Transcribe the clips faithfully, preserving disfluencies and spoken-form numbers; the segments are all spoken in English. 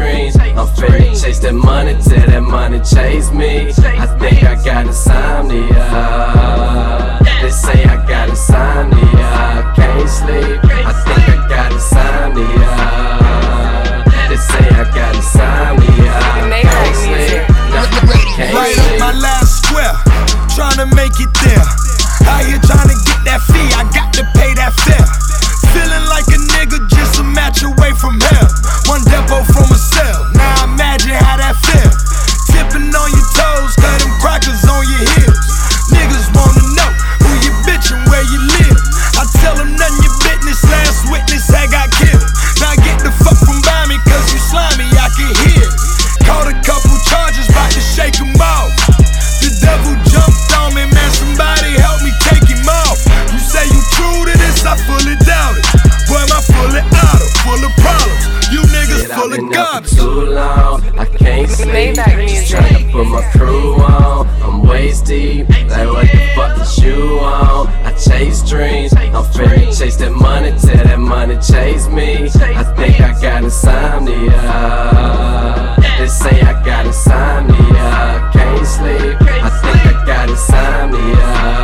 dreams. I'm finna chase that money till that money chase me. I think I got insomnia. They say I got insomnia. Can't sleep. I think I got insomnia. They say I got insomnia. Can't sleep. Light up my last square, tryna make it there. Out here tryna get that fee, I got to pay that fare. Feeling like a nigga just a match away from hell. One depot from a cell, now imagine how that feel. Tipping on your toes, cut them crackers on your heels. Niggas wanna know who you bitch and where you live. I tell them none your business, last witness I got killed. Now get the fuck from by me, cause you slimy, I can hear it. Caught a couple charges, bout to shake them off. The devil jumped on me, man, somebody help me take him off. You say you true to this, I fully doubt it. Boy, am I fully out of, full of problems. You niggas Shit, full I've of been up garbage. for too long, I can't sleep. Just tryna put my crew on. I'm waist deep, like what the fuck is you on? I chase dreams, I'm finna chase that money till that money chase me. I think I got insomnia. They say I got insomnia. Can't sleep, I think I got insomnia.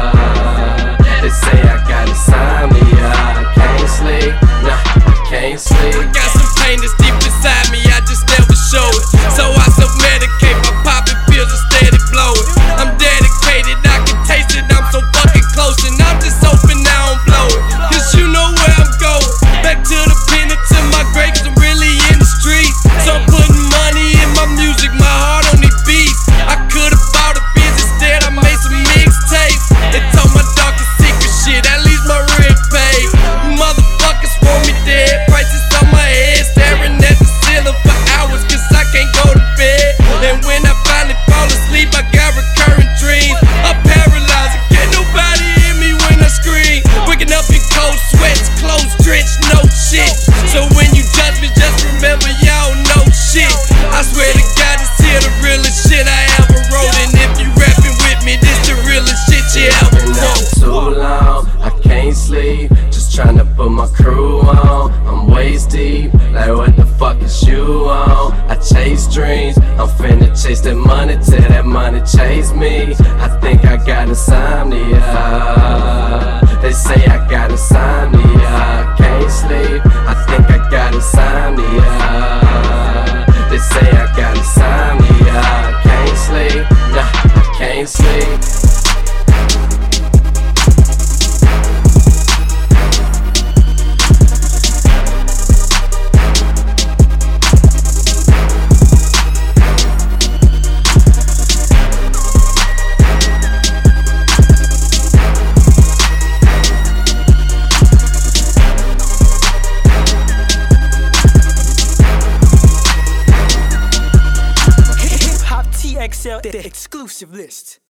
They say I got insomnia. Can't sleep, nah, I can't sleep. I got some pain that's deep inside me, I just never show it. So I self-medicate by popping pills and steady blowing. I'm dedicated, I can taste it, I'm so fucking close. And I'm just hoping I don't blow it, cause you know where I'm going. Back to the pen and to my grave, cause I'm really in the streets. So I'm putting money in my music, my heart on these beats. I could've bought a biz instead, I made some mixtapes. And told my darkest secret shit, at least my rent paid. You motherfuckers want me dead, prices on my head, staring at the ceiling for hours, cause I can't go to bed. And when I finally fall asleep, I got recurring dreams. I'm paralyzed, can't nobody hear me when I scream. Waking up in cold sweats, clothes drenched, no shit. So when you judge me, just remember y'all know shit. I swear to God, this here the realest shit I ever wrote. And if you rapping with me, this the realest shit you ever Been up wrote. too long, I can't sleep. Just tryna put my crew on. I'm waist deep, like what the fuck is you on? I chase dreams, I'm finna chase that money till that money chase me. I think I got insomnia. They say I got insomnia. Can't sleep, I think I got insomnia. They say I got insomnia. Can't sleep, nah, I can't sleep. X L, the exclusive list.